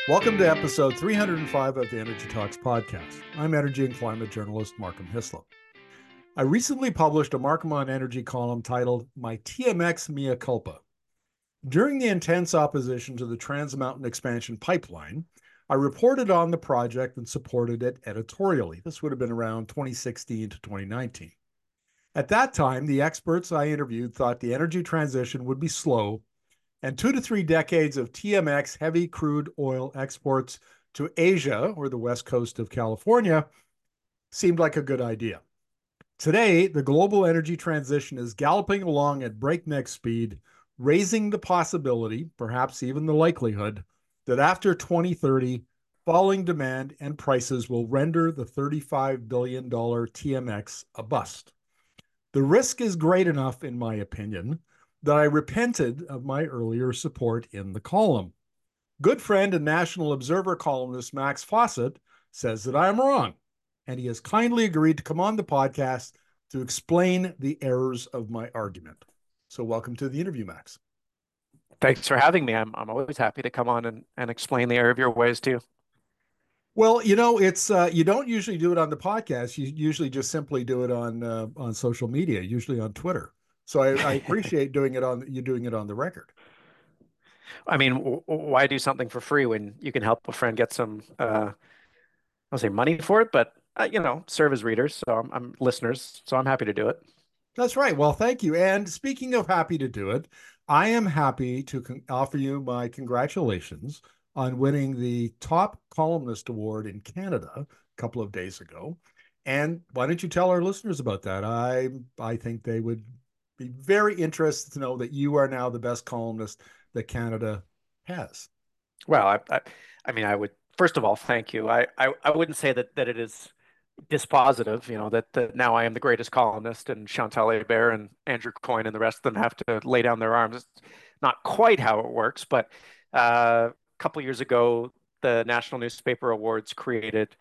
Welcome to episode 305 of the Energy Talks podcast. I'm energy and climate journalist Markham Hislop. I recently published a Markham on Energy column titled My TMX Mea Culpa. During the intense opposition to the Trans Mountain Expansion Pipeline, I reported on the project and supported it editorially. This would have been around 2016 to 2019. At that time, the experts I interviewed thought the energy transition would be slow, and 2 to 3 decades of TMX heavy crude oil exports to Asia or the west coast of California seemed like a good idea. Today, the global energy transition is galloping along at breakneck speed, raising the possibility, perhaps even the likelihood, that after 2030, falling demand and prices will render the $35 billion TMX a bust. The risk is great enough, in my opinion, that I repented of my earlier support in the column. Good friend and National Observer columnist Max Fawcett says that I am wrong, and he has kindly agreed to come on the podcast to explain the errors of my argument. So welcome to the interview, Max. Thanks for having me. I'm always happy to come on and explain the error of your ways too. Well, it's you don't usually do it on the podcast. You usually just simply do it on social media, usually on Twitter. So I appreciate doing it on the record. I mean, why do something for free when you can help a friend get some, I'll say money for it, but serve as readers, so I'm listeners, so I'm happy to do it. That's right. Well, thank you. And speaking of happy to do it, I am happy to offer you my congratulations on winning the top columnist award in Canada a couple of days ago. And why don't you tell our listeners about that? I think they would be very interested to know that you are now the best columnist that Canada has. Well, I mean, I would first of all thank you. I wouldn't say that it is dispositive, that now I am the greatest columnist and Chantal Hébert and Andrew Coyne and the rest of them have to lay down their arms. It's not quite how it works, but a couple years ago, the National Newspaper Awards created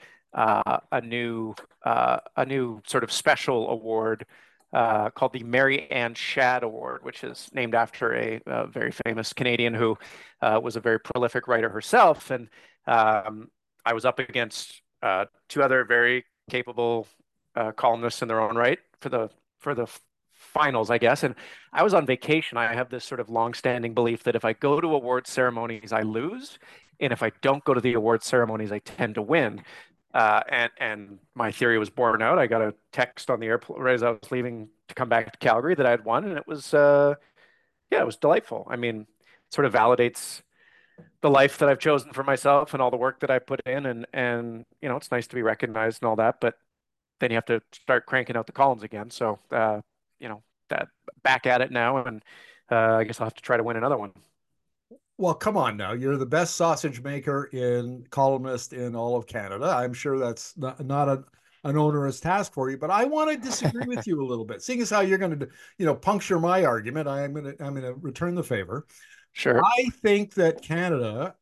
a new sort of special award called the Mary Ann Shadd Award, which is named after a very famous Canadian who was a very prolific writer herself. And I was up against two other very capable columnists in their own right for the finals, I guess. And I was on vacation. I have this sort of long-standing belief that if I go to award ceremonies, I lose, and if I don't go to the award ceremonies, I tend to win. And my theory was borne out. I got a text on the airplane right as I was leaving to come back to Calgary that I'd won, and it was yeah, it was delightful. I mean, it sort of validates the life that I've chosen for myself and all the work that I put in, and it's nice to be recognized and all that, but then you have to start cranking out the columns again. So that back at it now, and I guess I'll have to try to win another one. Well, come on now. You're the best sausage maker in columnist in all of Canada. I'm sure that's not an onerous task for you, but I want to disagree with you a little bit. Seeing as how you're going to, puncture my argument, I'm going to return the favor. Sure. I think that Canada,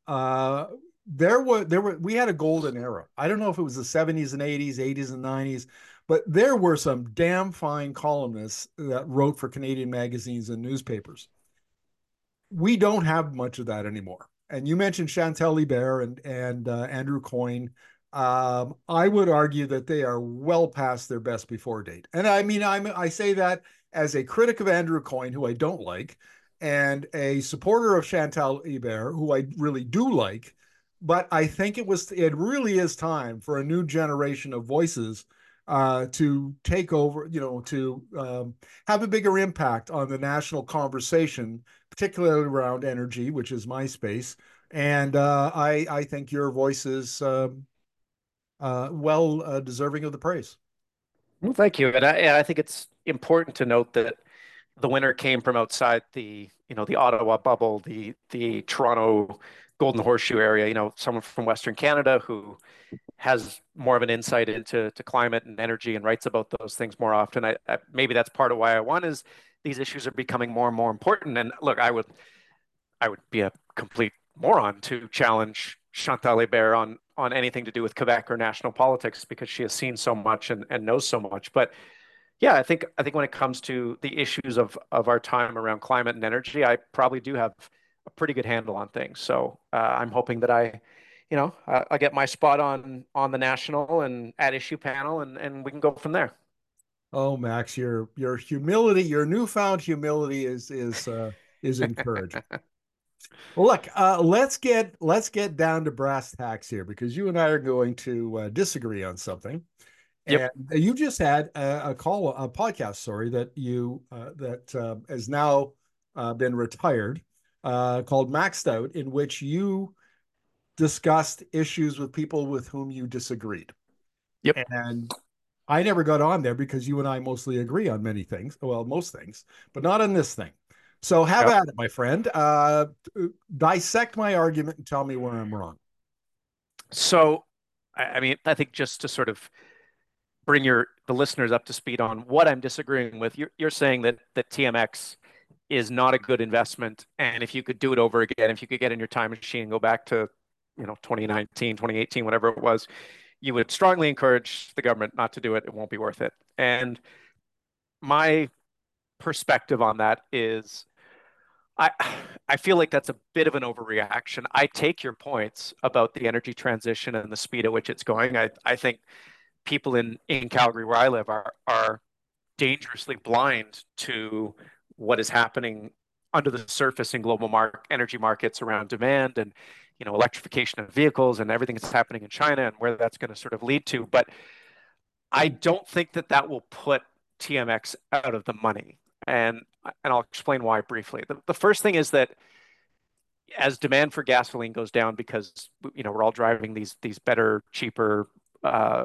we had a golden era. I don't know if it was the 70s and 80s, 80s and 90s, but there were some damn fine columnists that wrote for Canadian magazines and newspapers. We don't have much of that anymore. And you mentioned Chantal Hébert and Andrew Coyne. I would argue that they are well past their best before date. And I mean, I say that as a critic of Andrew Coyne, who I don't like, and a supporter of Chantal Hébert, who I really do like. But I think it really is time for a new generation of voices to take over, to have a bigger impact on the national conversation, particularly around energy, which is my space. And I think your voice is well deserving of the praise. Well, thank you. And I think it's important to note that the winner came from outside the Ottawa bubble, the Toronto Golden Horseshoe area, someone from Western Canada who has more of an insight into climate and energy and writes about those things more often. Maybe that's part of why I won is these issues are becoming more and more important. And look, I would be a complete moron to challenge Chantal Hébert on anything to do with Quebec or national politics because she has seen so much and knows so much. But yeah, I think when it comes to the issues of our time around climate and energy, I probably do have a pretty good handle on things. So I'm hoping that I I get my spot on the national and at issue panel, and we can go from there. Oh, Max, your humility, your newfound humility is encouraging. Well, look, let's get down to brass tacks here because you and I are going to disagree on something. Yep. And you just had a podcast, sorry, that you that has now been retired, called Maxed Out, in which you discussed issues with people with whom you disagreed. Yep. And I never got on there because you and I mostly agree on many things. Well, most things, but not on this thing. So have Yep. at it, my friend. Dissect my argument and tell me where I'm wrong. So, I mean, I think just to sort of bring the listeners up to speed on what I'm disagreeing with, you're saying that TMX is not a good investment, and if you could do it over again, if you could get in your time machine and go back to 2019, 2018, whatever it was, you would strongly encourage the government not to do it. It won't be worth it. And my perspective on that is I I feel like that's a bit of an overreaction. I take your points about the energy transition and the speed at which it's going. I think people in Calgary where I live are dangerously blind to what is happening under the surface in global energy markets around demand and electrification of vehicles and everything that's happening in China and where that's going to sort of lead to. But I don't think that will put TMX out of the money. And I'll explain why briefly. The first thing is that as demand for gasoline goes down because we're all driving these better, cheaper, uh,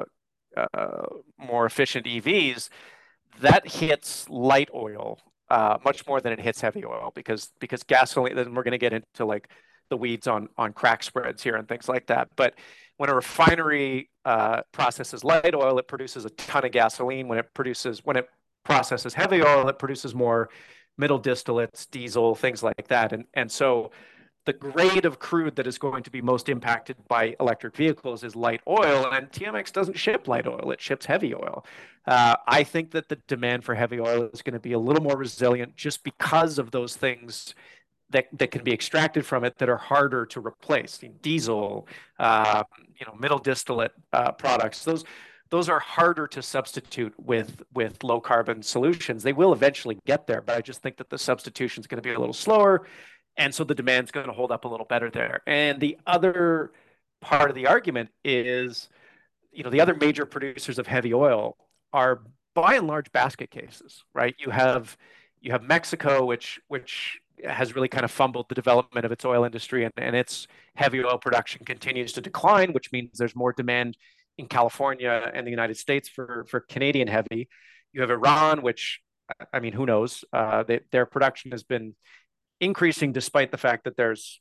more efficient EVs, that hits light oil much more than it hits heavy oil because gasoline. Then we're going to get into like the weeds on crack spreads here and things like that. But when a refinery processes light oil, it produces a ton of gasoline. When it processes heavy oil, it produces more middle distillates, diesel, things like that. And so the grade of crude that is going to be most impacted by electric vehicles is light oil, and TMX doesn't ship light oil; it ships heavy oil. I think that the demand for heavy oil is going to be a little more resilient just because of those things that can be extracted from it that are harder to replace. Diesel, middle distillate products; those are harder to substitute with low carbon solutions. They will eventually get there, but I just think that the substitution is going to be a little slower, and so the demand's going to hold up a little better there. And the other part of the argument is, the other major producers of heavy oil are by and large basket cases, right? You have Mexico, which has really kind of fumbled the development of its oil industry, and its heavy oil production continues to decline, which means there's more demand in California and the United States for Canadian heavy. You have Iran, which, I mean, who knows? Their production has been increasing despite the fact that there's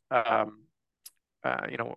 you know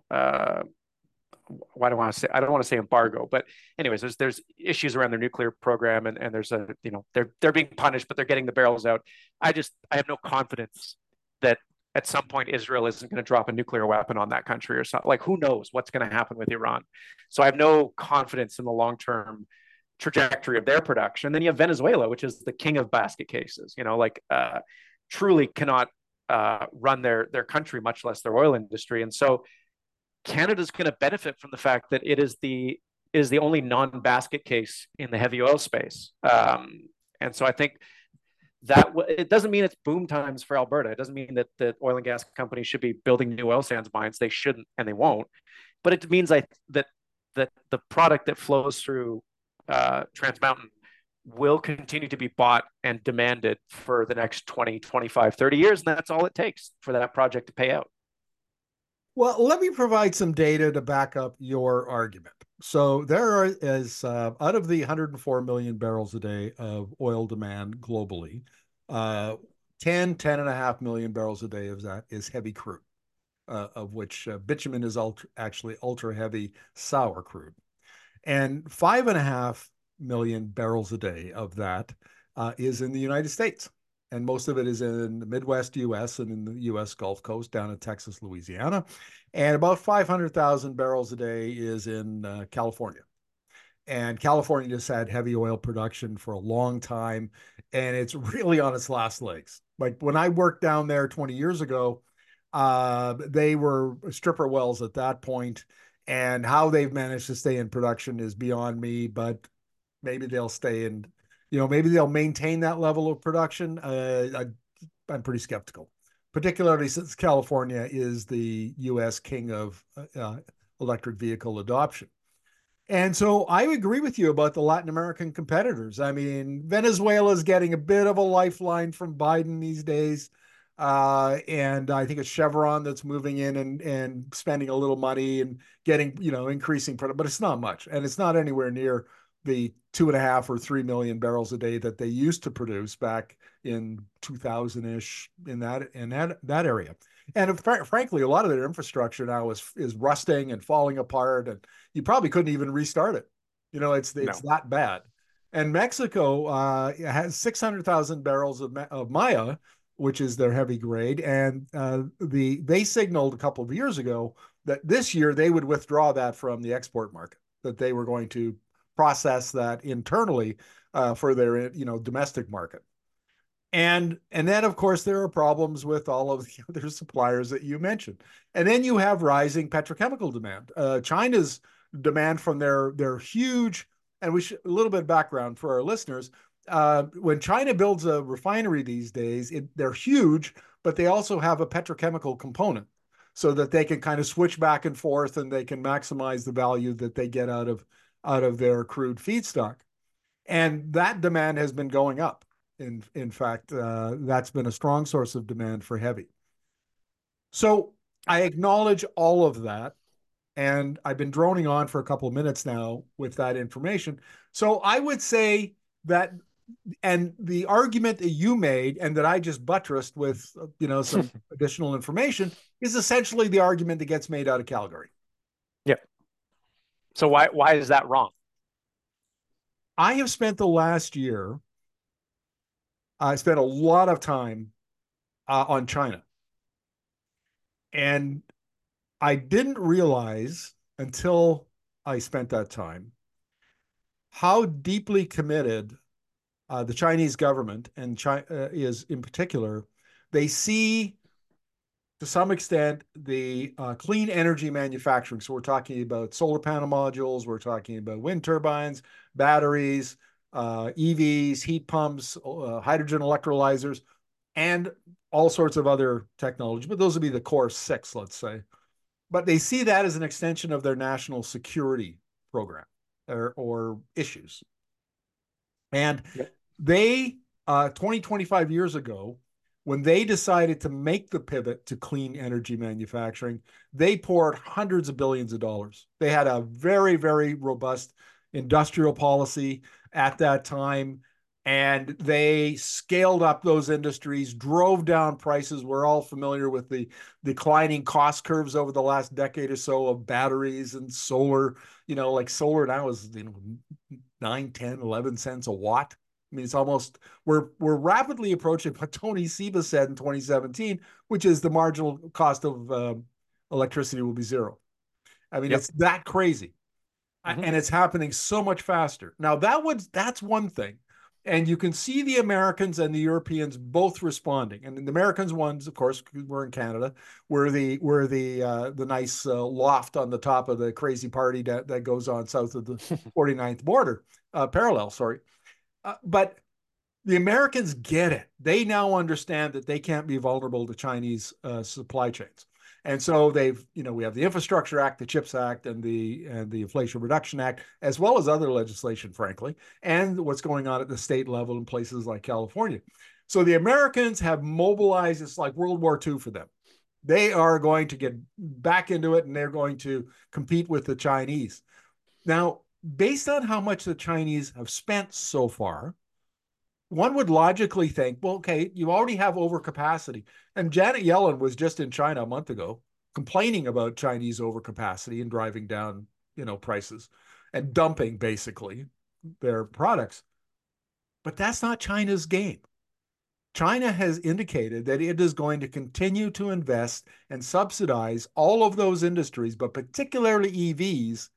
I don't want to say embargo, but anyways, there's issues around their nuclear program, and there's they're being punished, but they're getting the barrels out. I have no confidence that at some point Israel isn't going to drop a nuclear weapon on that country or something. Like, who knows what's going to happen with Iran? So I have no confidence in the long term trajectory of their production. And then you have Venezuela, which is the king of basket cases. Truly cannot run their country, much less their oil industry. And so Canada's going to benefit from the fact that it is the only non-basket case in the heavy oil space. And so I think that it doesn't mean it's boom times for Alberta. It doesn't mean that oil and gas companies should be building new oil sands mines. They shouldn't, and they won't. But it means that the product that flows through Trans Mountain will continue to be bought and demanded for the next 20, 25, 30 years. And that's all it takes for that project to pay out. Well, let me provide some data to back up your argument. So out of the 104 million barrels a day of oil demand globally, 10 and a half million barrels a day of that is heavy crude, of which bitumen is actually ultra heavy sour crude. And 5.5 million barrels a day of that is in the United States. And most of it is in the Midwest US and in the US Gulf Coast down in Texas, Louisiana. And about 500,000 barrels a day is in California. And California just had heavy oil production for a long time, and it's really on its last legs. Like when I worked down there 20 years ago, They were stripper wells at that point, and how they've managed to stay in production is beyond me. But maybe they'll stay in, maybe they'll maintain that level of production. I'm pretty skeptical, particularly since California is the U.S. king of electric vehicle adoption. And so I agree with you about the Latin American competitors. I mean, Venezuela is getting a bit of a lifeline from Biden these days. And I think it's Chevron that's moving in and spending a little money and getting, increasing product, but it's not much. And it's not anywhere near the 2.5 or 3 million barrels a day that they used to produce back in 2000-ish in that area. And frankly, a lot of their infrastructure now is rusting and falling apart, and you probably couldn't even restart it. It's No. that bad. And Mexico has 600,000 barrels of Maya, which is their heavy grade, and they signaled a couple of years ago that this year they would withdraw that from the export market, that they were going to process that internally for their domestic market. And then of course there are problems with all of the other suppliers that you mentioned. And then you have rising petrochemical demand. China's demand from their huge, and a little bit of background for our listeners. When China builds a refinery these days, they're huge, but they also have a petrochemical component so that they can kind of switch back and forth and they can maximize the value that they get out of their crude feedstock. And that demand has been going up. In fact, that's been a strong source of demand for heavy. So I acknowledge all of that. And I've been droning on for a couple of minutes now with that information. So I would say that, and the argument that you made and that I just buttressed with, some additional information is essentially the argument that gets made out of Calgary. Yeah. So why is that wrong? I have spent the last year, I spent a lot of time on China. And I didn't realize until I spent that time how deeply committed the Chinese government and China is in particular. They see to some extent the clean energy manufacturing. So we're talking about solar panel modules, we're talking about wind turbines, batteries, EVs, heat pumps, hydrogen electrolyzers, and all sorts of other technology. But those would be the core six, let's say. But they see that as an extension of their national security program or issues. And Yeah. they, 20, 25 years ago, when they decided to make the pivot to clean energy manufacturing, they poured hundreds of billions of dollars. They had a very, very robust industrial policy at that time, and they scaled up those industries, drove down prices. We're all familiar with the declining cost curves over the last decade or so of batteries and solar. Like solar now is 9, 10, 11 cents a watt. I mean, it's almost we're rapidly approaching what Tony Seba said in 2017, which is the marginal cost of electricity will be zero. I mean, Yep. it's that crazy, Mm-hmm. and it's happening so much faster. Now that's one thing, and you can see the Americans and the Europeans both responding. And the Americans ones, of course, we're in Canada, we're the nice loft on the top of the crazy party that goes on south of the 49th border, parallel. Sorry. But the Americans get it. They now understand that they can't be vulnerable to Chinese supply chains. And so we have the Infrastructure Act, the CHIPS Act, and the Inflation Reduction Act, as well as other legislation, frankly, and what's going on at the state level in places like California. So the Americans have mobilized. It's like World War II for them. They are going to get back into it, and they're going to compete with the Chinese. Now, based on how much the Chinese have spent so far, one would logically think, well, okay, you already have overcapacity. And Janet Yellen was just in China a month ago complaining about Chinese overcapacity and driving down, prices and dumping basically their products. But that's not China's game. China has indicated that it is going to continue to invest and subsidize all of those industries, but particularly EVs,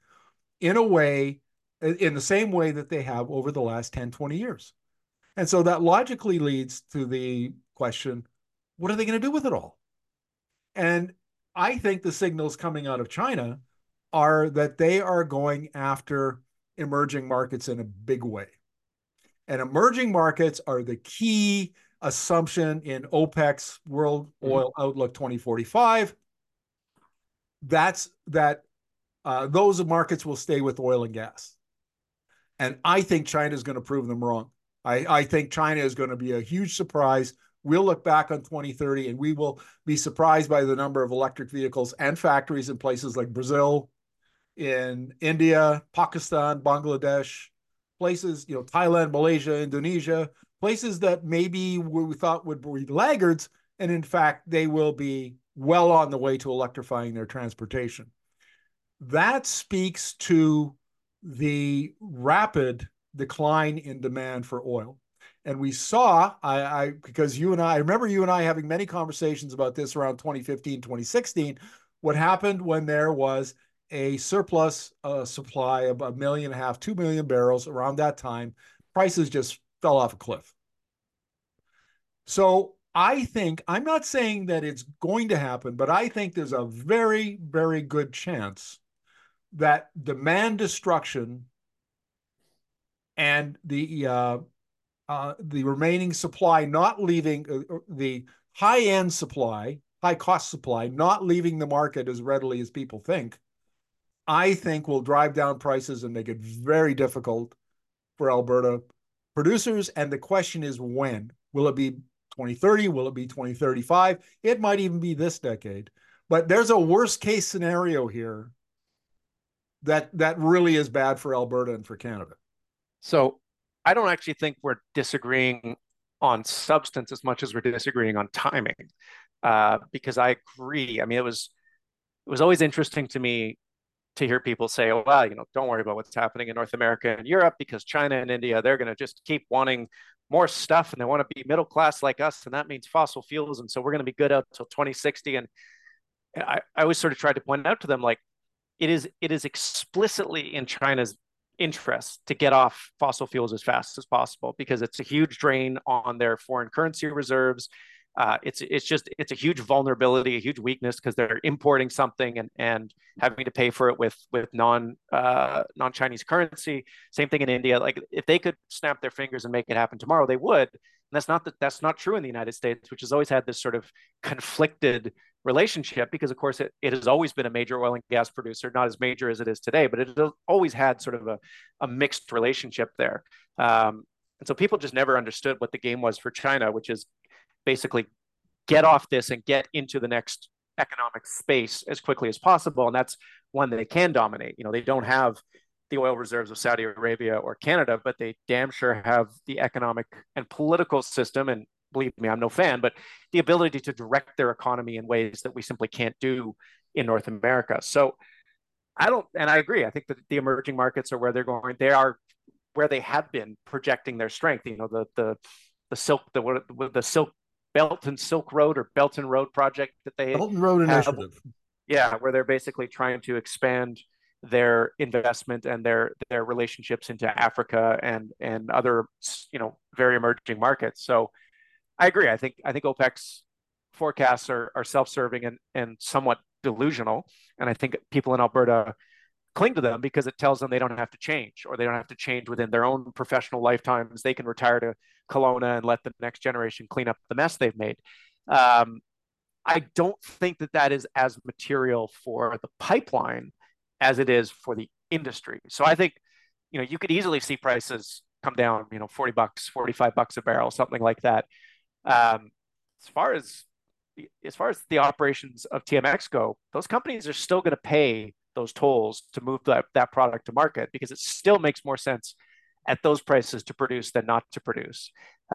in the same way that they have over the last 10, 20 years. And so that logically leads to the question, what are they going to do with it all? And I think the signals coming out of China are that they are going after emerging markets in a big way. And emerging markets are the key assumption in OPEC's World Oil Outlook 2045. That's that those markets will stay with oil and gas. And I think China is going to prove them wrong. I think China is going to be a huge surprise. We'll look back on 2030 and we will be surprised by the number of electric vehicles and factories in places like Brazil, in India, Pakistan, Bangladesh, places, Thailand, Malaysia, Indonesia, places that maybe we thought would be laggards. And in fact, they will be well on the way to electrifying their transportation. That speaks to the rapid decline in demand for oil. And we saw, because I remember you and I having many conversations about this around 2015, 2016, what happened when there was a surplus supply of 1.5 million, 2 million barrels around that time. Prices just fell off a cliff. So I think, I'm not saying that it's going to happen, but I think there's a very, very good chance that demand destruction and the remaining supply not leaving the high-end supply, high-cost supply, not leaving the market as readily as people think, I think will drive down prices and make it very difficult for Alberta producers. And the question is when? Will it be 2030? Will it be 2035? It might even be this decade. But there's a worst case scenario here that really is bad for Alberta and for Canada. So I don't actually think we're disagreeing on substance as much as we're disagreeing on timing, because I agree. I mean, it was always interesting to me to hear people say, "Oh, well, don't worry about what's happening in North America and Europe because China and India, they're going to just keep wanting more stuff and they want to be middle class like us, and that means fossil fuels, and so we're going to be good up until 2060." And I always sort of tried to point out to them, like, it is explicitly in China's interest to get off fossil fuels as fast as possible because it's a huge drain on their foreign currency reserves. It's a huge vulnerability, a huge weakness because they're importing something and having to pay for it with non Chinese currency. Same thing in India. Like if they could snap their fingers and make it happen tomorrow, they would. And that's not true in the United States, which has always had this sort of conflicted relationship because, of course, it has always been a major oil and gas producer, not as major as it is today, but it has always had sort of a mixed relationship there. And so people just never understood what the game was for China, which is basically get off this and get into the next economic space as quickly as possible. And that's one they can dominate. They don't have the oil reserves of Saudi Arabia or Canada, but they damn sure have the economic and political system. And believe me, I'm no fan, but the ability to direct their economy in ways that we simply can't do in North America. So I agree. I think that the emerging markets are where they're going. They are where they have been projecting their strength. The Silk Belt and Silk Road or Belt and Road project that they Belt and Road have, Initiative. Yeah, where they're basically trying to expand their investment and their relationships into Africa and other very emerging markets. So I agree. I think OPEC's forecasts are self-serving and somewhat delusional, and I think people in Alberta cling to them because it tells them they don't have to change, or they don't have to change within their own professional lifetimes. They can retire to Kelowna and let the next generation clean up the mess they've made. I don't think that is as material for the pipeline as it is for the industry. So I think, you could easily see prices come down, $40, $45 a barrel, something like that. As far as the operations of TMX go, those companies are still going to pay those tolls to move that product to market because it still makes more sense at those prices to produce than not to produce.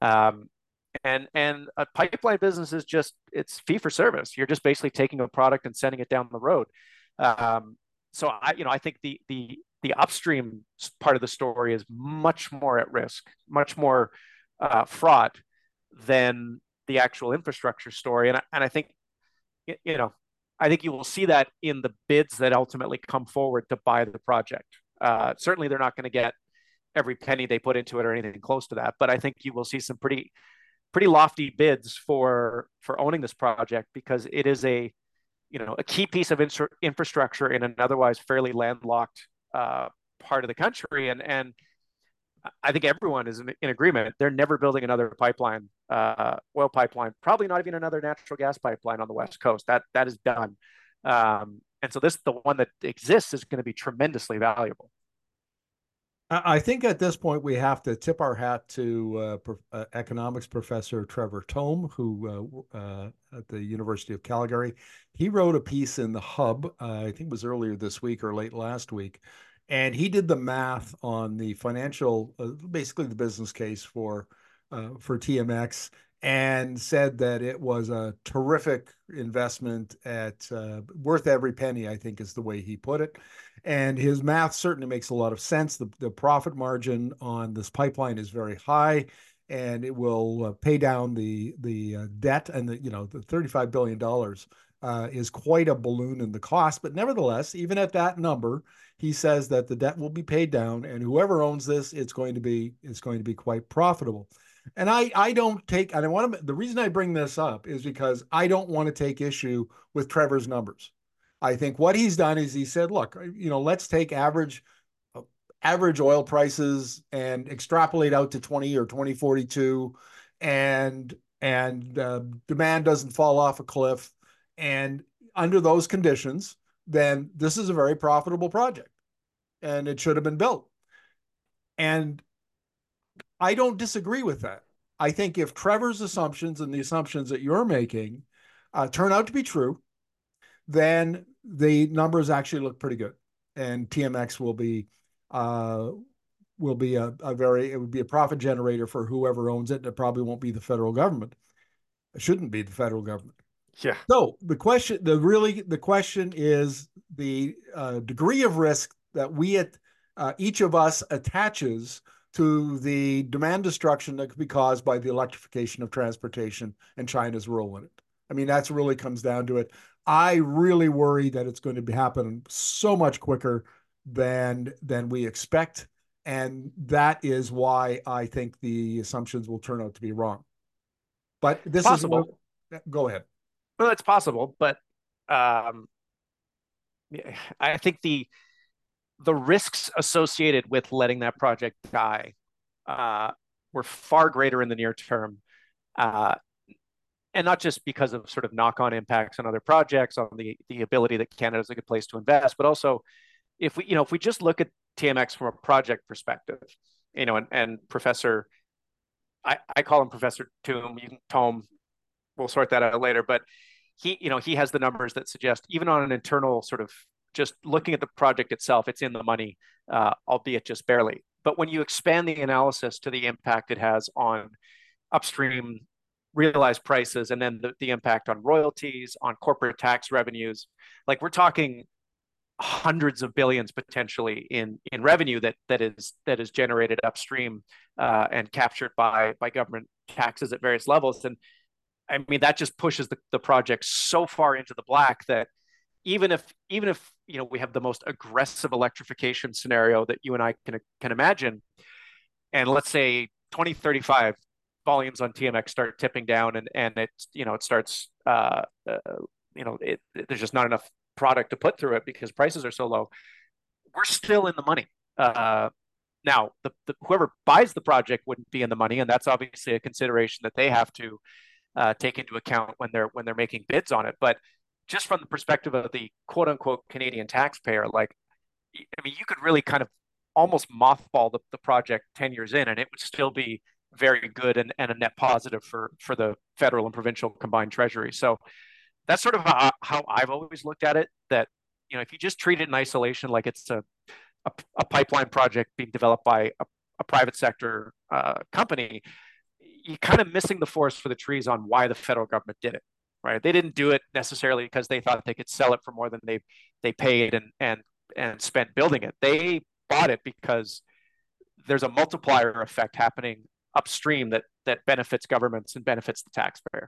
And a pipeline business is it's fee for service. You're just basically taking a product and sending it down the road. So I think the upstream part of the story is much more at risk, much more fraught than the actual infrastructure story. And I think, I think you will see that in the bids that ultimately come forward to buy the project. Certainly, they're not going to get every penny they put into it or anything close to that. But I think you will see some pretty lofty bids for owning this project because it is a a key piece of infrastructure in an otherwise fairly landlocked part of the country. And I think everyone is in agreement. They're never building another pipeline, oil pipeline, probably not even another natural gas pipeline on the West Coast. That is done. And so the one that exists is going to be tremendously valuable. I think at this point we have to tip our hat to economics professor Trevor Tome, who at the University of Calgary, he wrote a piece in the Hub, I think it was earlier this week or late last week, and he did the math on the financial, basically the business case for TMX, and said that it was a terrific investment at worth every penny, I think is the way he put it. And his math certainly makes a lot of sense. The profit margin on this pipeline is very high, and it will pay down the debt, and the $35 billion is quite a balloon in the cost. But nevertheless, even at that number, he says that the debt will be paid down, and whoever owns this, it's going to be quite profitable. And I don't take, and I want to, the reason I bring this up is because I don't want to take issue with Trevor's numbers. I think what he's done is he said, look, let's take average oil prices and extrapolate out to 20 or 2042, and demand doesn't fall off a cliff. And under those conditions, then this is a very profitable project, and it should have been built. And I don't disagree with that. I think if Trevor's assumptions and the assumptions that you're making turn out to be true, then the numbers actually look pretty good, and TMX will be it would be a profit generator for whoever owns it. And it probably won't be the federal government. It shouldn't be the federal government. Yeah. So the question is the degree of risk that each of us attaches to the demand destruction that could be caused by the electrification of transportation and China's role in it. I mean, that's really comes down to it. I really worry that it's going to happen so much quicker than we expect. And that is why I think the assumptions will turn out to be wrong. But this possible. Go ahead. Well, it's possible, but I think the risks associated with letting that project die were far greater in the near term. And not just because of sort of knock-on impacts on other projects, on the ability that Canada is a good place to invest, but also if we just look at TMX from a project perspective, and Professor, I call him Professor Tome, we'll sort that out later, but he has the numbers that suggest even on an internal sort of just looking at the project itself, it's in the money, albeit just barely. But when you expand the analysis to the impact it has on upstream realized prices, and then the impact on royalties, on corporate tax revenues, like we're talking hundreds of billions potentially in revenue that is generated upstream and captured by government taxes at various levels. And I mean, that just pushes the project so far into the black that even if we have the most aggressive electrification scenario that you and I can imagine, and let's say 2035 volumes on TMX start tipping down, and it starts there's just not enough product to put through it because prices are so low, we're still in the money. Now, whoever buys the project wouldn't be in the money, and that's obviously a consideration that they have to take into account when they're making bids on it. But just from the perspective of the quote unquote Canadian taxpayer, like, I mean, you could really kind of almost mothball the project 10 years in, and it would still be very good and a net positive for the federal and provincial combined treasury. So that's sort of how I've always looked at it, that, if you just treat it in isolation, like it's a pipeline project being developed by a private sector company, you're kind of missing the forest for the trees on why the federal government did it, right? They didn't do it necessarily because they thought they could sell it for more than they paid and spent building it. They bought it because there's a multiplier effect happening upstream that benefits governments and benefits the taxpayer.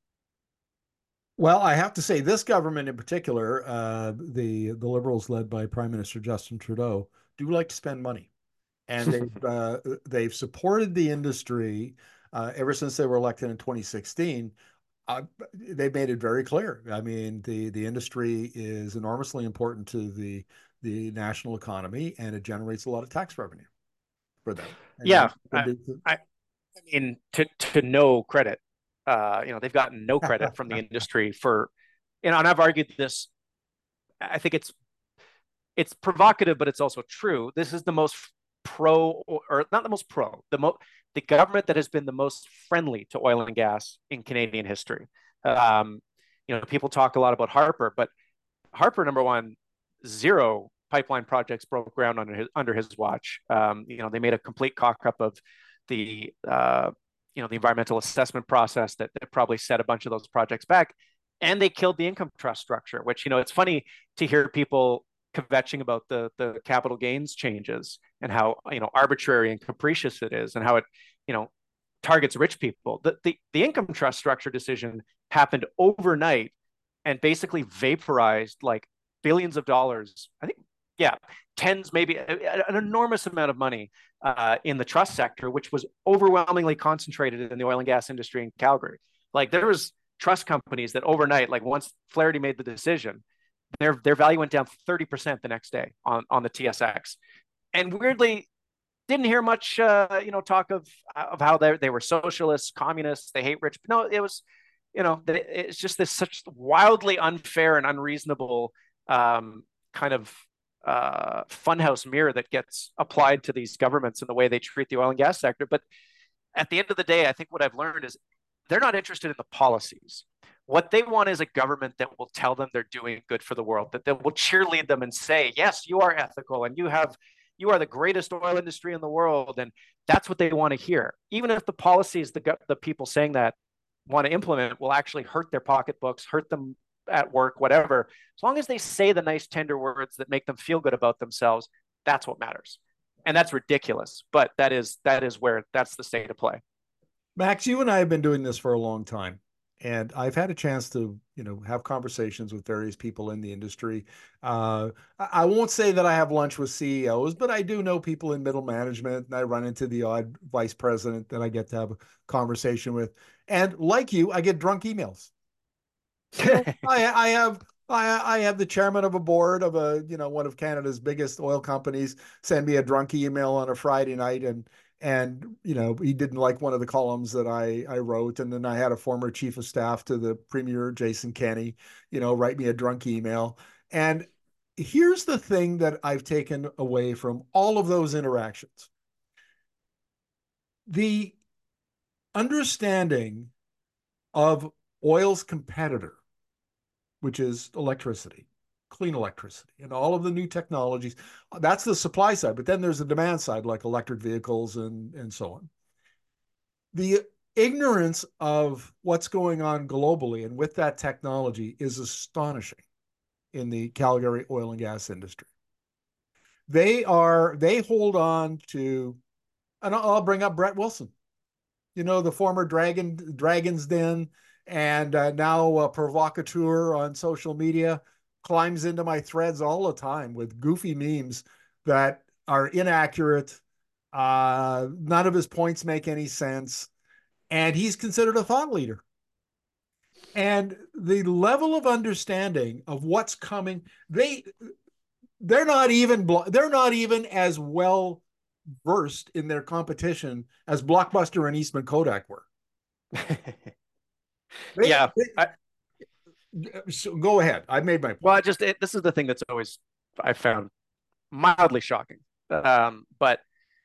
Well, I have to say, this government in particular, the Liberals led by Prime Minister Justin Trudeau, do like to spend money, and they've supported the industry ever since they were elected in 2016. Uh, they've made it very clear. I mean, the industry is enormously important to the national economy, and it generates a lot of tax revenue for them. And Yeah, anything you can do I mean, to no credit, they've gotten no credit from the industry for, and I've argued this. I think it's provocative, but it's also true. This is the most pro, or not the most pro, the government that has been the most friendly to oil and gas in Canadian history. Um, people talk a lot about Harper, but Harper, number one, zero pipeline projects broke ground under his watch. They made a complete cock up of the environmental assessment process that probably set a bunch of those projects back, and they killed the income trust structure. Which it's funny to hear people kvetching about the capital gains changes and how arbitrary and capricious it is, and how it targets rich people. The income trust structure decision happened overnight and basically vaporized like billions of dollars. I think, yeah, tens, maybe an enormous amount of money in the trust sector, which was overwhelmingly concentrated in the oil and gas industry in Calgary. Like there was trust companies that overnight, like once Flaherty made the decision, their value went down 30% the next day on the TSX. And weirdly, didn't hear much talk of how they were socialists, communists, they hate rich. No, it was it's just this such wildly unfair and unreasonable kind of funhouse mirror that gets applied to these governments and the way they treat the oil and gas sector. But at the end of the day, I think what I've learned is they're not interested in the policies. What they want is a government that will tell them they're doing good for the world, that will cheerlead them and say, yes, you are ethical and you are the greatest oil industry in the world. And that's what they want to hear. Even if the policies the people saying that want to implement will actually hurt their pocketbooks, hurt them at work, whatever. As long as they say the nice, tender words that make them feel good about themselves, that's what matters. And that's ridiculous. But that's the state of play. Max, you and I have been doing this for a long time, and I've had a chance to, have conversations with various people in the industry. I won't say that I have lunch with CEOs, but I do know people in middle management, and I run into the odd vice president that I get to have a conversation with. And like you, I get drunk emails. I have the chairman of a board of one of Canada's biggest oil companies send me a drunk email on a Friday night, and he didn't like one of the columns that I wrote, and then I had a former chief of staff to the premier, Jason Kenney, write me a drunk email. And here's the thing that I've taken away from all of those interactions: the understanding of oil's competitor, which is electricity, clean electricity, and all of the new technologies. That's the supply side. But then there's the demand side, like electric vehicles and so on. The ignorance of what's going on globally and with that technology is astonishing in the Calgary oil and gas industry. They hold on to, and I'll bring up Brett Wilson, the former Dragon's Den, and now a provocateur on social media, climbs into my threads all the time with goofy memes that are inaccurate. None of his points make any sense. And he's considered a thought leader. And the level of understanding of what's coming, they're not even as well versed in their competition as Blockbuster and Eastman Kodak were. Yeah. So go ahead. I made my point. Well, this is the thing that's always I found mildly shocking. But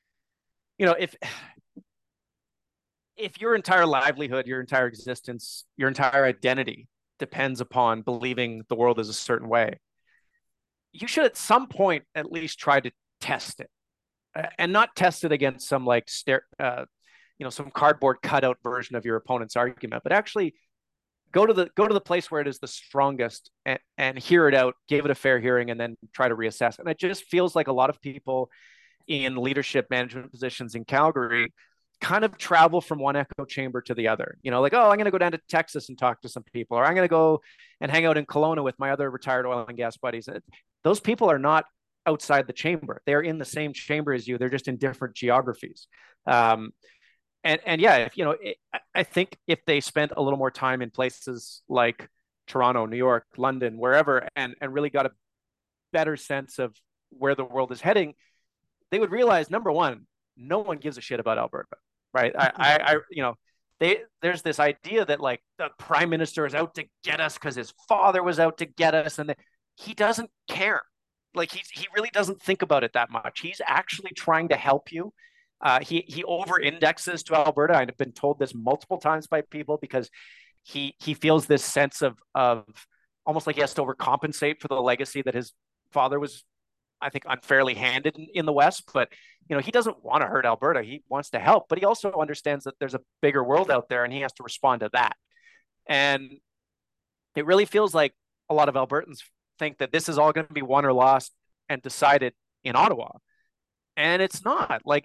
if your entire livelihood, your entire existence, your entire identity depends upon believing the world is a certain way, you should at some point at least try to test it, and not test it against some some cardboard cutout version of your opponent's argument, but actually go to the place where it is the strongest, and hear it out, give it a fair hearing, and then try to reassess. And it just feels like a lot of people in leadership management positions in Calgary kind of travel from one echo chamber to the other. Like, oh, I'm going to go down to Texas and talk to some people, or I'm going to go and hang out in Kelowna with my other retired oil and gas buddies. Those people are not outside the chamber. They're in the same chamber as you. They're just in different geographies. and yeah, if you know, I think if they spent a little more time in places like Toronto, New York, London, wherever, and really got a better sense of where the world is heading, they would realize number one, no one gives a shit about Alberta, right? You know, there's this idea that like the prime minister is out to get us because his father was out to get us, and he doesn't care. Like he really doesn't think about it that much. He's actually trying to help you. He over indexes to Alberta. I've been told this multiple times by people because he feels this sense of almost like he has to overcompensate for the legacy that his father was, I think, unfairly handed in the West. But you know, he doesn't want to hurt Alberta. He wants to help, but he also understands that there's a bigger world out there, and he has to respond to that. And it really feels like a lot of Albertans think that this is all going to be won or lost and decided in Ottawa, and it's not. Like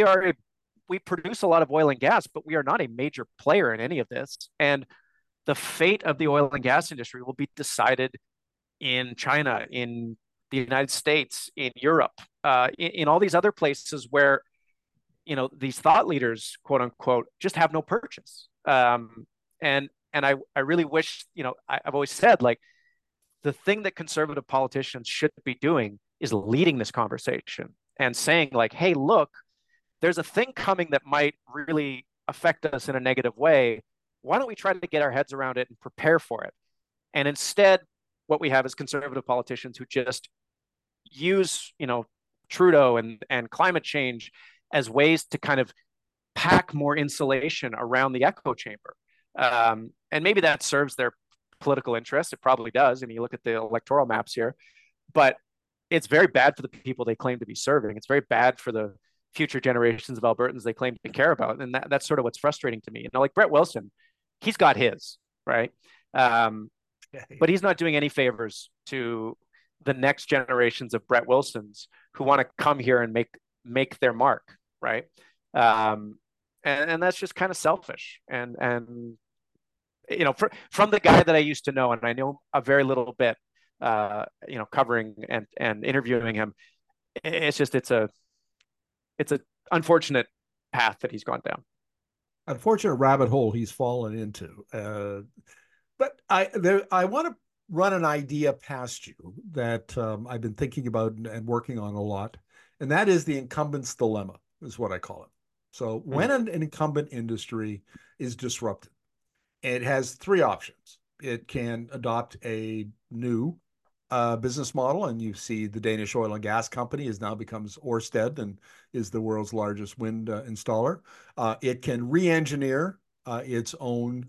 we produce a lot of oil and gas, but we are not a major player in any of this. And the fate of the oil and gas industry will be decided in China, in the United States, in Europe, in all these other places where, you know, these thought leaders, quote unquote, just have no purchase. And I really wish, you know, I've always said like the thing that conservative politicians should be doing is leading this conversation and saying like, hey, look, there's a thing coming that might really affect us in a negative way. Why don't we try to get our heads around it and prepare for it? And instead, what we have is conservative politicians who just use, you know, Trudeau and climate change as ways to kind of pack more insulation around the echo chamber. And maybe that serves their political interests. It probably does. I mean, you look at the electoral maps here, but it's very bad for the people they claim to be serving. It's very bad for the future generations of Albertans they claim to care about. And that's sort of what's frustrating to me. You know, like Brett Wilson, he's got his, right? But he's not doing any favors to the next generations of Brett Wilsons who want to come here and make their mark, right? And that's just kind of selfish. And you know, from the guy that I used to know, and I know a very little bit, you know, covering and interviewing him, it's a unfortunate path that he's gone down. Unfortunate rabbit hole he's fallen into. But I want to run an idea past you that I've been thinking about and working on a lot, and that is the incumbent's dilemma, is what I call it. So when an incumbent industry is disrupted, it has three options. It can adopt a new business model, and you see the Danish oil and gas company is now becomes Ørsted and is the world's largest wind installer. It can re-engineer its own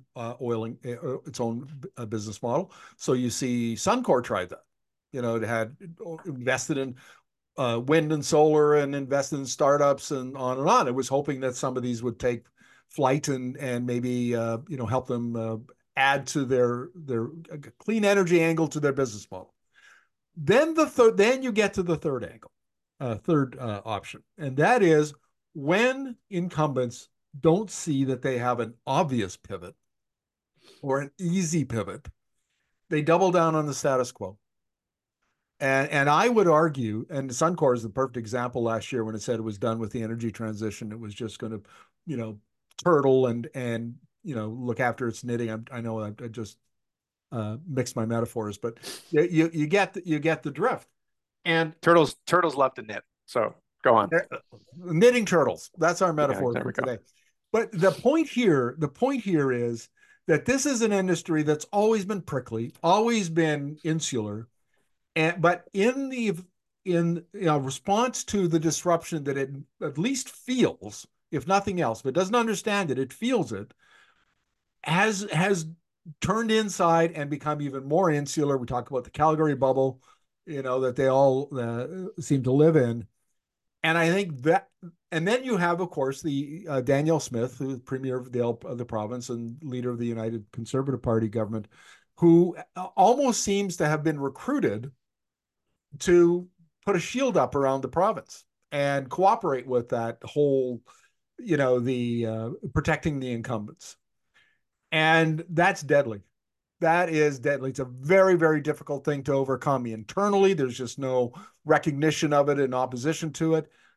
business model. So you see Suncor tried that. You know, it had invested in wind and solar and invested in startups and on and on. It was hoping that some of these would take flight and maybe you know, help them add to their clean energy angle to their business model. Then then you get to the third angle, third option, and that is when incumbents don't see that they have an obvious pivot or an easy pivot, they double down on the status quo. And I would argue, and Suncor is the perfect example last year when it said it was done with the energy transition. It was just going to, you know, turtle and you know, look after its knitting. I know I just mixed my metaphors, but you get the drift. And turtles love to knit. So go on. Knitting turtles. That's our metaphor for today. Go. But the point here is that this is an industry that's always been prickly, always been insular, but in response to the disruption that it at least feels, if nothing else, but doesn't understand it, it feels it, has turned inside and become even more insular. We talk about the Calgary bubble, you know, that they all seem to live in. And I think that, and then you have, of course, the Danielle Smith, who is premier of the province and leader of the United Conservative Party government, who almost seems to have been recruited to put a shield up around the province and cooperate with that whole, you know, the protecting the incumbents. And that's deadly. That is deadly. It's a very, very difficult thing to overcome internally. There's just no recognition of it and opposition to it.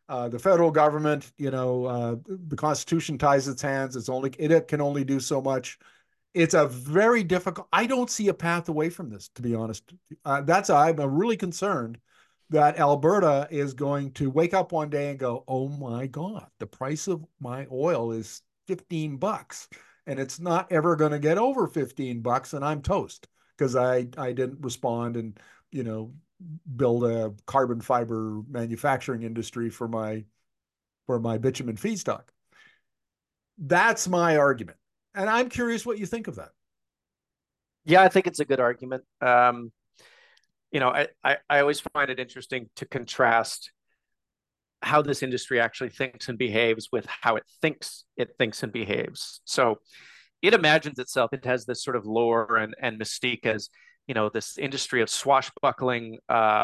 The federal government, the Constitution ties its hands. It can only do so much. It's a very difficult. I don't see a path away from this, to be honest. I'm really concerned that Alberta is going to wake up one day and go, "Oh my God, the price of my oil is $15, and it's not ever going to get over $15, and I'm toast because I didn't respond and you know build a carbon fiber manufacturing industry for my bitumen feedstock." That's my argument, and I'm curious what you think of that. Yeah, I think it's a good argument. I always find it interesting to contrast how this industry actually thinks and behaves with how it thinks and behaves. So it imagines itself, it has this sort of lore and mystique as, this industry of swashbuckling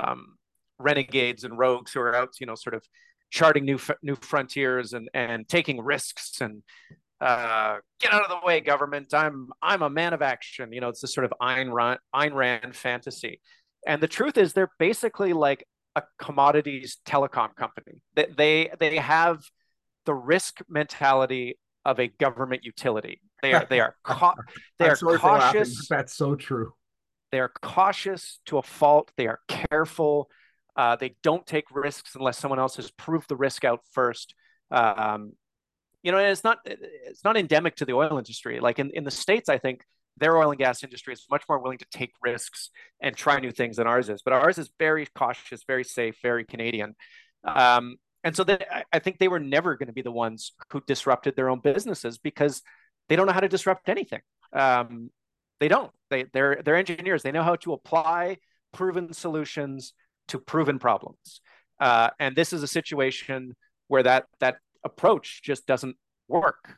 renegades and rogues who are out, sort of charting new frontiers and taking risks and get out of the way, government. I'm a man of action. It's this sort of Ayn Rand fantasy. And the truth is, they're basically like a commodities telecom company. They have the risk mentality of a government utility. They are they are they I'm are sorry for laughing, but cautious. that's so true. They are cautious to a fault. They are careful. They don't take risks unless someone else has proved the risk out first. Um, it's not endemic to the oil industry. Like in the States, I think their oil and gas industry is much more willing to take risks and try new things than ours is. But ours is very cautious, very safe, very Canadian. And so I think they were never going to be the ones who disrupted their own businesses because they don't know how to disrupt anything. They don't. They're engineers. They know how to apply proven solutions to proven problems. And this is a situation where that approach just doesn't work.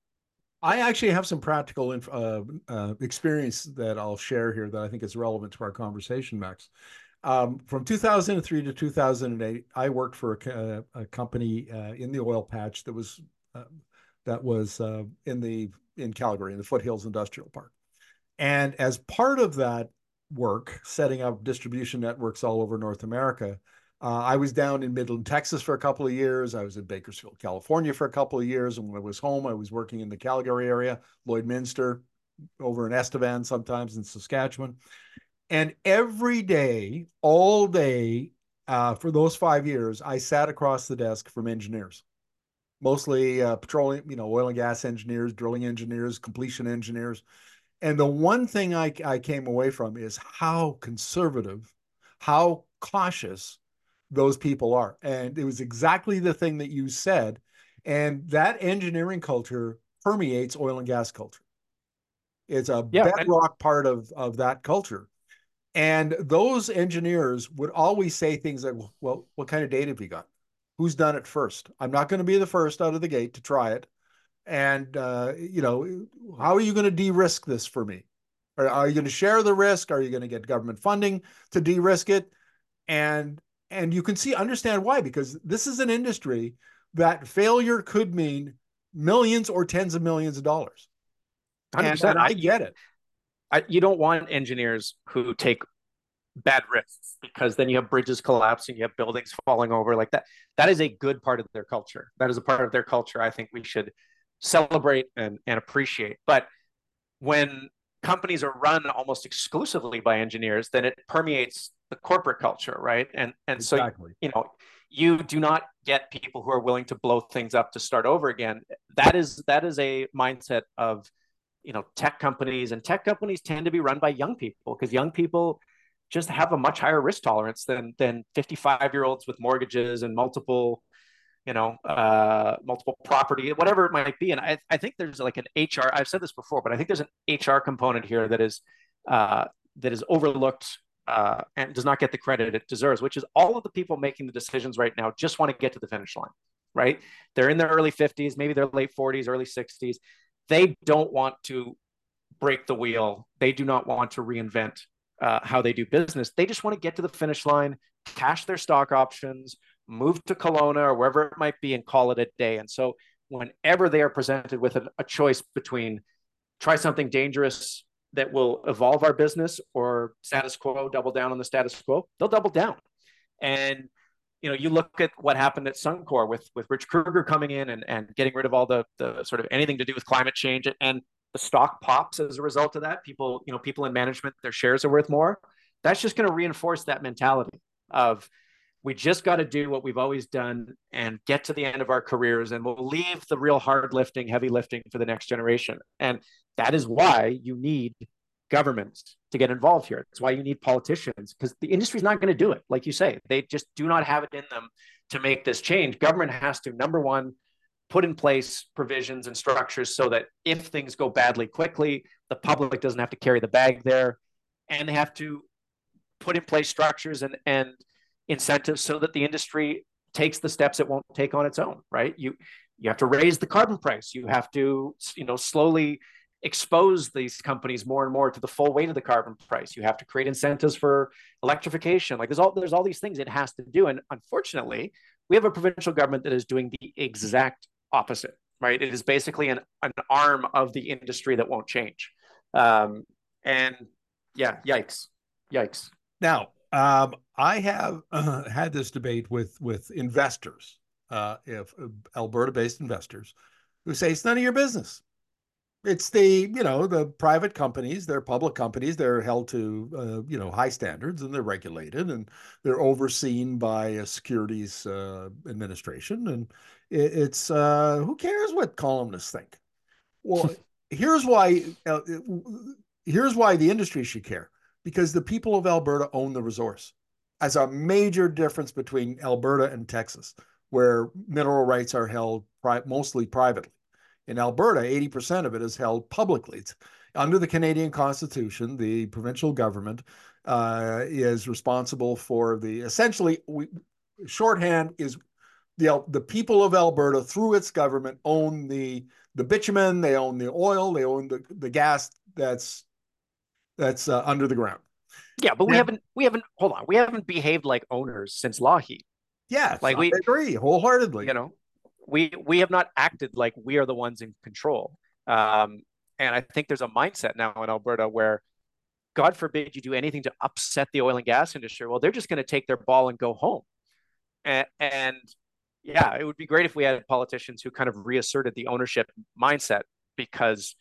I actually have some practical experience that I'll share here that I think is relevant to our conversation, Max. From 2003 to 2008, I worked for a company in the oil patch uh, that was in Calgary, in the Foothills Industrial Park. And as part of that work, setting up distribution networks all over North America, I was down in Midland, Texas for a couple of years. I was in Bakersfield, California for a couple of years. And when I was home, I was working in the Calgary area, Lloydminster, over in Estevan, sometimes in Saskatchewan. And every day, all day, for those 5 years, I sat across the desk from engineers, mostly petroleum, oil and gas engineers, drilling engineers, completion engineers. And the one thing I came away from is how conservative, how cautious those people are. And it was exactly the thing that you said. And that engineering culture permeates oil and gas culture. It's a Yeah, and bedrock part of that culture. And those engineers would always say things like, "Well, what kind of data have you got? Who's done it first? I'm not going to be the first out of the gate to try it. And, how are you going to de-risk this for me? Are you going to share the risk? Are you going to get government funding to de-risk it?" And you can understand why, because this is an industry that failure could mean millions or tens of millions of dollars. And 100%. I get it. You don't want engineers who take bad risks because then you have bridges collapsing, you have buildings falling over like that. That is a good part of their culture. That is a part of their culture I think we should celebrate and appreciate. But when companies are run almost exclusively by engineers, then it permeates the corporate culture, right? And so Exactly. you do not get people who are willing to blow things up to start over again. That is a mindset of tech companies, and tech companies tend to be run by young people because young people just have a much higher risk tolerance than 55-year-olds with mortgages and multiple property, whatever it might be. And I think there's like an HR, I've said this before, but I think there's an HR component here that is overlooked and does not get the credit it deserves, which is all of the people making the decisions right now just want to get to the finish line, right? They're in their early 50s, maybe their late 40s, early 60s. They don't want to break the wheel. They do not want to reinvent how they do business. They just want to get to the finish line, cash their stock options, move to Kelowna or wherever it might be and call it a day. And so whenever they are presented with a choice between try something dangerous that will evolve our business or status quo, double down on the status quo, they'll double down. And you look at what happened at Suncor with Rich Kruger coming in and getting rid of all the sort of anything to do with climate change, and the stock pops as a result of that. People in management, their shares are worth more. That's just going to reinforce that mentality of we just got to do what we've always done and get to the end of our careers, and we'll leave the real hard lifting, heavy lifting for the next generation. And that is why you need governments to get involved here. It's why you need politicians, because the industry's not going to do it. Like you say, they just do not have it in them to make this change. Government has to, number one, put in place provisions and structures so that if things go badly quickly, the public doesn't have to carry the bag there. And they have to put in place structures and incentives so that the industry takes the steps it won't take on its own, right? You have to raise the carbon price. You have to, slowly expose these companies more and more to the full weight of the carbon price. You have to create incentives for electrification. Like there's all these things it has to do. And unfortunately, we have a provincial government that is doing the exact opposite, right? It is basically an arm of the industry that won't change. And yeah, yikes. Now, I have had this debate with investors, if Alberta-based investors, who say it's none of your business. It's the private companies, they're public companies, they're held to high standards, and they're regulated, and they're overseen by a securities administration, and it's who cares what columnists think? Well, here's why here's why the industry should care, because the people of Alberta own the resource. As a major difference between Alberta and Texas, where mineral rights are held mostly privately. In Alberta, 80% of it is held publicly. It's under the Canadian Constitution, the provincial government is responsible for shorthand is the people of Alberta through its government own the bitumen, they own the oil, they own the gas that's under the ground. Yeah, but we haven't hold on. We haven't behaved like owners since Lougheed. Yeah, like I agree wholeheartedly. We have not acted like we are the ones in control. And I think there's a mindset now in Alberta where, God forbid, you do anything to upset the oil and gas industry. Well, they're just going to take their ball and go home. And yeah, it would be great if we had politicians who kind of reasserted the ownership mindset, because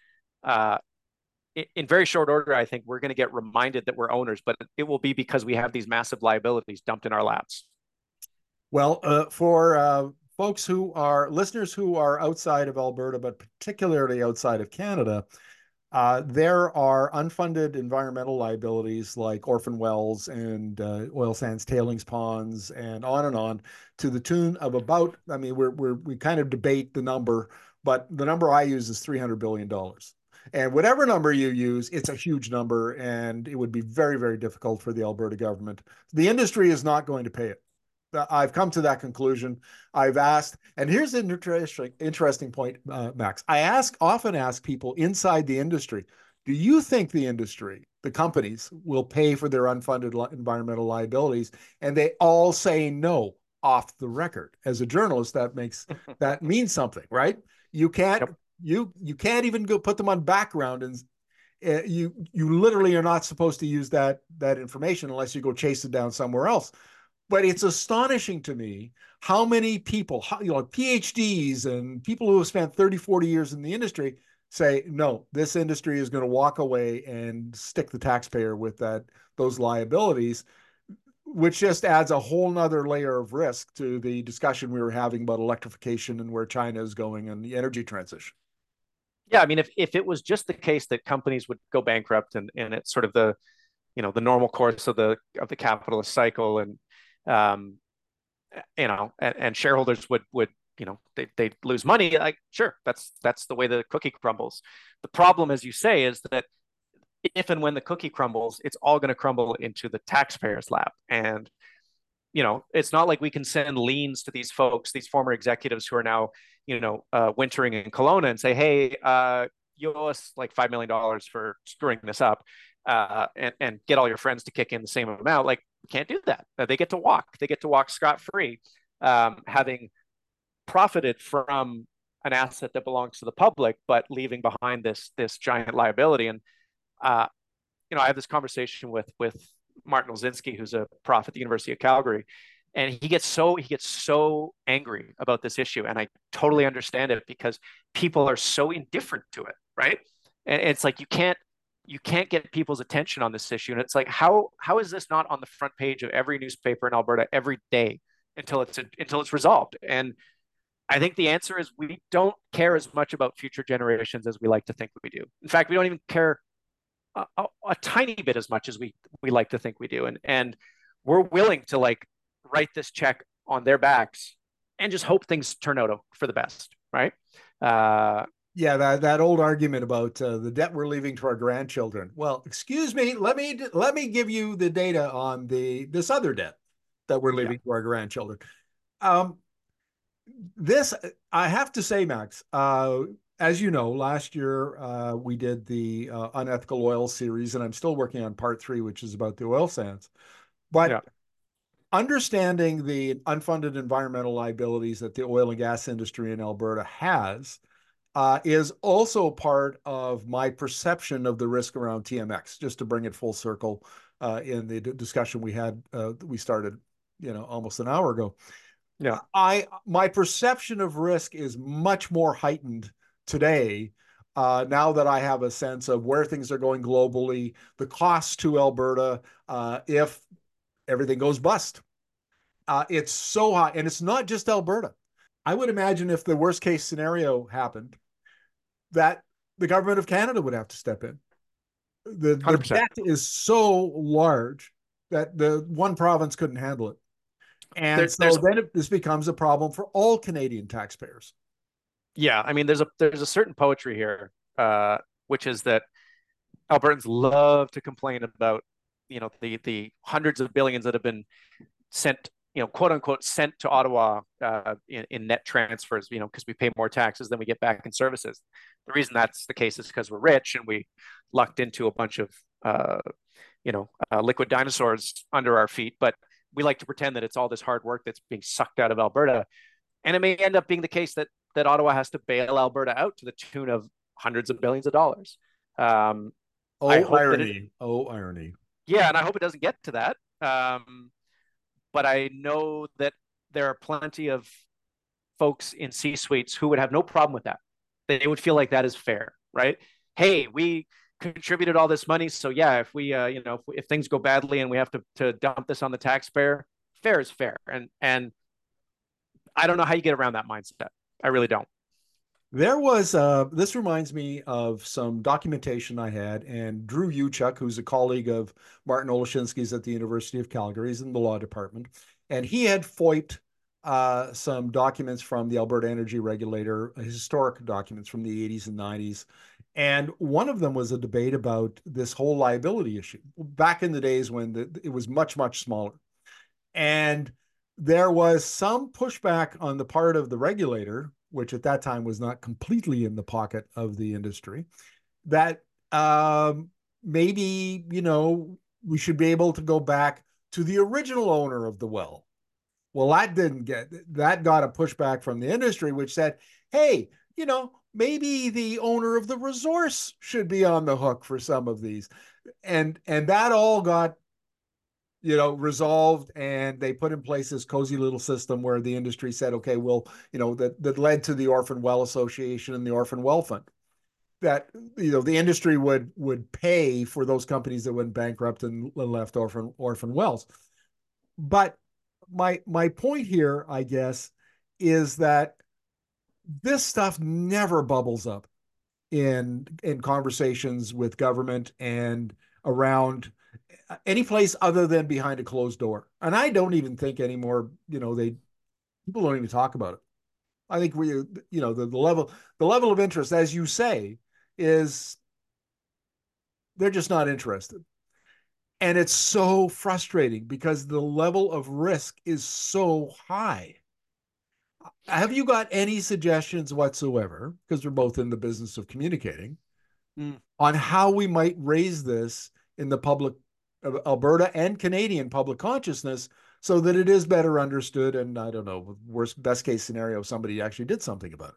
in very short order, I think we're going to get reminded that we're owners, but it will be because we have these massive liabilities dumped in our laps. Well, for listeners who are outside of Alberta, but particularly outside of Canada, there are unfunded environmental liabilities like orphan wells and oil sands tailings ponds and on, to the tune of about, I mean, we kind of debate the number, but the number I use is $300 billion. And whatever number you use, it's a huge number, and it would be very, very difficult for the Alberta government. The industry is not going to pay it. I've come to that conclusion. I've asked, and here's an interesting point, Max. I often ask people inside the industry, do you think the industry, the companies, will pay for their unfunded environmental liabilities? And they all say no, off the record. As a journalist, that means something, right? You can't you can't even go put them on background, and you literally are not supposed to use that information unless you go chase it down somewhere else. But it's astonishing to me how many people, PhDs and people who have spent 30, 40 years in the industry say, no, this industry is going to walk away and stick the taxpayer with those liabilities, which just adds a whole nother layer of risk to the discussion we were having about electrification and where China is going and the energy transition. Yeah, I mean, if it was just the case that companies would go bankrupt and it's sort of the normal course of the capitalist cycle, and and shareholders would they lose money, like, sure, that's the way the cookie crumbles. The problem, as you say, is that if and when the cookie crumbles, it's all going to crumble into the taxpayer's lap. And it's not like we can send liens to these folks, these former executives who are now wintering in Kelowna, and say, hey, you owe us like $5 million for screwing this up, and get all your friends to kick in the same amount. Like, we can't do that. They get to walk scot-free, having profited from an asset that belongs to the public, but leaving behind this giant liability. And I have this conversation with Martin Olszynski, who's a prof at the University of Calgary, And he gets so angry about this issue, and I totally understand it because people are so indifferent to it, right? And it's like you can't get people's attention on this issue, and it's like how is this not on the front page of every newspaper in Alberta every day until it's resolved? And I think the answer is we don't care as much about future generations as we like to think we do. In fact, we don't even care a tiny bit as much as we like to think we do, and we're willing to like write this check on their backs and just hope things turn out for the best, right? Uh, Yeah, that old argument about the debt we're leaving to our grandchildren. Well, excuse me, let me give you the data on this other debt that we're yeah, leaving to our grandchildren. Um, this I have to say, Max. As you know, last year we did the unethical oil series, and I'm still working on part three, which is about the oil sands. But yeah, understanding the unfunded environmental liabilities that the oil and gas industry in Alberta has is also part of my perception of the risk around TMX. Just to bring it full circle, in the discussion we started, almost an hour ago. yeah. My perception of risk is much more heightened today. Now that I have a sense of where things are going globally, the costs to Alberta, if everything goes bust. It's so high, and it's not just Alberta. I would imagine if the worst case scenario happened, that the government of Canada would have to step in. The 100%. debt is so large that the one province couldn't handle it. And so There's then this becomes a problem for all Canadian taxpayers. yeah, I mean there's a certain poetry here, which is that Albertans love to complain about the hundreds of billions that have been sent, quote unquote, sent to Ottawa in net transfers, because we pay more taxes than we get back in services. The reason that's the case is because we're rich and we lucked into a bunch of, liquid dinosaurs under our feet. But we like to pretend that it's all this hard work that's being sucked out of Alberta. And it may end up being the case that Ottawa has to bail Alberta out to the tune of hundreds of billions of dollars. Um, I Oh, hope that it, irony. Oh, irony. yeah, and I hope it doesn't get to that. But I know that there are plenty of folks in C suites who would have no problem with that. They would feel like that is fair, right? Hey, we contributed all this money, so yeah, if we, if things go badly and we have to dump this on the taxpayer, fair is fair, and I don't know how you get around that mindset. I really don't. This reminds me of some documentation I had, and Drew Uchuk, who's a colleague of Martin Oleshinsky's at the University of Calgary, he's in the law department, and he had FOIP'd some documents from the Alberta Energy Regulator, historic documents from the 80s and 90s. And one of them was a debate about this whole liability issue back in the days when it was much, much smaller. And there was some pushback on the part of the regulator, which at that time was not completely in the pocket of the industry, that maybe, we should be able to go back to the original owner of the well. Well, that got a pushback from the industry, which said, hey, maybe the owner of the resource should be on the hook for some of these. And that all got resolved, and they put in place this cozy little system where the industry said, okay, well, that led to the Orphan Well Association and the Orphan Well Fund. That the industry would pay for those companies that went bankrupt and left orphan wells. But my point here, I guess, is that this stuff never bubbles up in conversations with government and around any place other than behind a closed door. And I don't even think anymore, people don't even talk about it. I think the level of interest, as you say, is they're just not interested. And it's so frustrating because the level of risk is so high. Have you got any suggestions whatsoever, because we're both in the business of communicating, Mm. on how we might raise this in the public of Alberta and Canadian public consciousness so that it is better understood? And I don't know, best case scenario, somebody actually did something about it.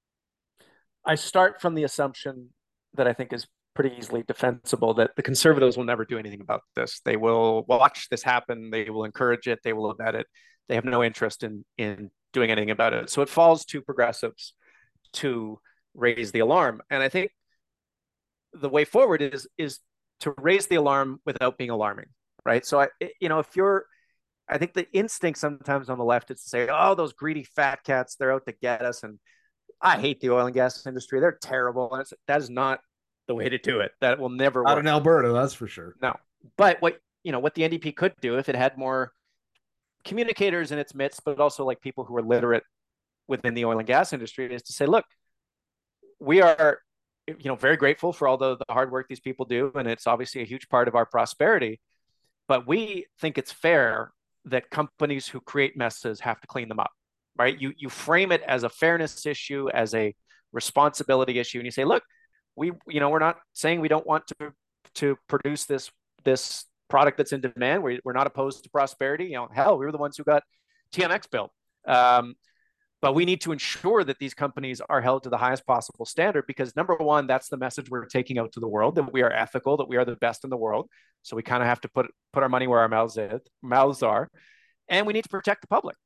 I start from the assumption that I think is pretty easily defensible that the Conservatives will never do anything about this. They will watch this happen. They will encourage it. They will abet it. They have no interest in doing anything about it. So it falls to progressives to raise the alarm. And I think the way forward is to raise the alarm without being alarming, right? So if you're, I think the instinct sometimes on the left is to say, oh, those greedy fat cats, they're out to get us. And I hate the oil and gas industry. They're terrible. And that is not the way to do it. That will never Not work. in Alberta, that's for sure. No. But what the NDP could do if it had more communicators in its midst, but also like people who are literate within the oil and gas industry, is to say, look, we are, very grateful for all the hard work these people do. And it's obviously a huge part of our prosperity. But we think it's fair that companies who create messes have to clean them up, right? You frame it as a fairness issue, as a responsibility issue, and you say, look, we're not saying we don't want to produce this product that's in demand. We're not opposed to prosperity. Hell, we were the ones who got TMX built. But we need to ensure that these companies are held to the highest possible standard, because number one, that's the message we're taking out to the world, that we are ethical, that we are the best in the world. So we kind of have to put our money where our mouths are, and we need to protect the public.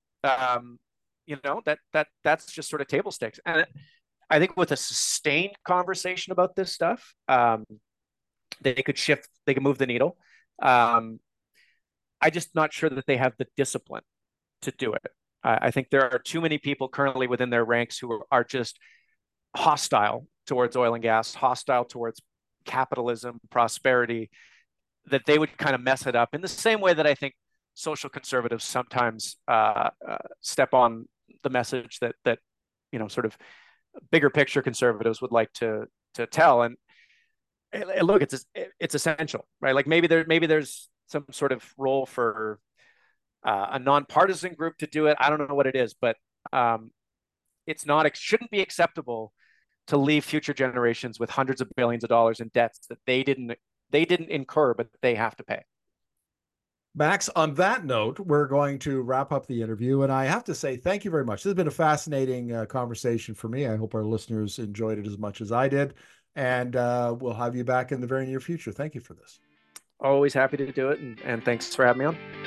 That's just sort of table stakes. And I think with a sustained conversation about this stuff, they could move the needle. I'm just not sure that they have the discipline to do it. I think there are too many people currently within their ranks who are just hostile towards oil and gas, hostile towards capitalism, prosperity, that they would kind of mess it up in the same way that I think social conservatives sometimes step on the message that sort of bigger picture conservatives would like to tell. And look, it's essential, right? Like maybe there's some sort of role for a nonpartisan group to do it. I don't know what it is, but it shouldn't be acceptable to leave future generations with hundreds of billions of dollars in debts that they didn't incur, but they have to pay. Max, on that note, we're going to wrap up the interview. And I have to say, thank you very much. This has been a fascinating conversation for me. I hope our listeners enjoyed it as much as I did. And we'll have you back in the very near future. Thank you for this. Always happy to do it. And thanks for having me on.